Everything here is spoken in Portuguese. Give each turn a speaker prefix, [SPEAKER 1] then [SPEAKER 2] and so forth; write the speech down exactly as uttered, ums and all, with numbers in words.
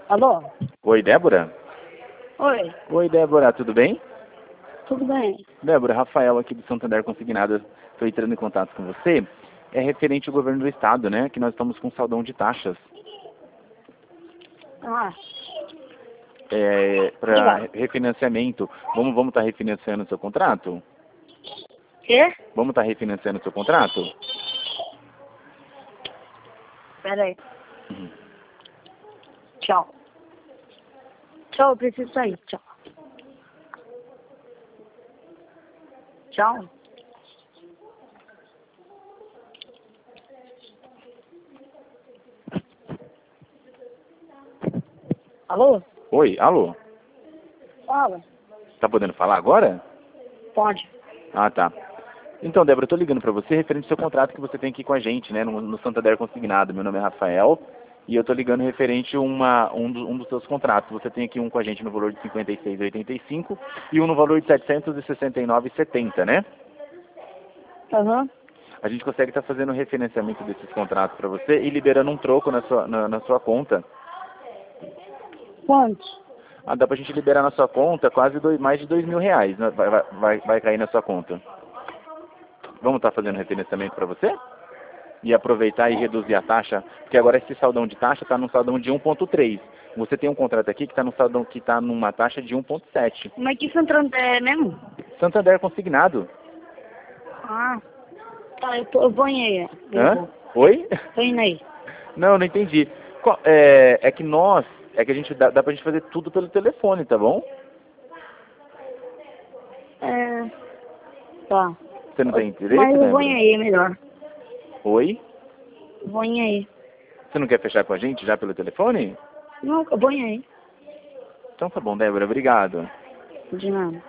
[SPEAKER 1] Alô?
[SPEAKER 2] Oi, Débora?
[SPEAKER 1] Oi,
[SPEAKER 2] Oi, Débora, tudo bem?
[SPEAKER 1] tudo bem?
[SPEAKER 2] Débora, Rafael aqui do Santander Consignado, estou entrando em contato com você. É referente ao governo do estado, né? Que nós estamos com saldão de taxas.
[SPEAKER 1] Ah,
[SPEAKER 2] É, para
[SPEAKER 1] Diga.
[SPEAKER 2] refinanciamento. Vamos vamos estar refinanciando o seu contrato?
[SPEAKER 1] quê?
[SPEAKER 2] Vamos estar refinanciando o seu contrato?
[SPEAKER 1] Pera aí.
[SPEAKER 2] Uhum.
[SPEAKER 1] Tchau. Tchau, eu preciso sair. Tchau. Tchau. Alô?
[SPEAKER 2] Oi, alô?
[SPEAKER 1] Fala.
[SPEAKER 2] Tá podendo falar agora?
[SPEAKER 1] Pode.
[SPEAKER 2] Ah, tá. Então, Débora, eu tô ligando para você referente ao seu contrato que você tem aqui com a gente, né? No, no Santander Consignado. Meu nome é Rafael e eu tô ligando referente a uma, um, do, um dos seus contratos. Você tem aqui um com a gente no valor de cinquenta e seis reais e oitenta e cinco e um no valor de setecentos e sessenta e nove reais e setenta centavos, né?
[SPEAKER 1] Aham.
[SPEAKER 2] A gente consegue estar fazendo o refinanciamento desses contratos para você e liberando um troco na sua, na, na sua conta.
[SPEAKER 1] Quantos?
[SPEAKER 2] Ah, dá pra gente liberar na sua conta quase dois, mais de dois mil reais, né? vai, vai, vai, vai cair na sua conta. Vamos estar fazendo refinanciamento para você? E aproveitar e reduzir a taxa, porque agora esse saldão de taxa está num saldão de um ponto três. Você tem um contrato aqui que está num saldão que está numa taxa de um ponto sete.
[SPEAKER 1] Como é que Santander é mesmo?
[SPEAKER 2] Santander Consignado.
[SPEAKER 1] Ah, tá, eu, tô, eu vou indo aí. Eu
[SPEAKER 2] Hã?
[SPEAKER 1] vou.
[SPEAKER 2] Oi?
[SPEAKER 1] Tô indo aí.
[SPEAKER 2] Não, não entendi. Qual- É, é que nós, é que a gente dá, dá pra gente fazer tudo pelo telefone, tá bom?
[SPEAKER 1] É, tá.
[SPEAKER 2] Você não tem interesse,
[SPEAKER 1] Mas eu vou
[SPEAKER 2] Débora?
[SPEAKER 1] indo aí, é melhor.
[SPEAKER 2] Oi?
[SPEAKER 1] Vou indo aí.
[SPEAKER 2] Você não quer fechar com a gente já pelo telefone?
[SPEAKER 1] Não, eu vou indo aí.
[SPEAKER 2] Então tá bom, Débora, obrigado.
[SPEAKER 1] De nada.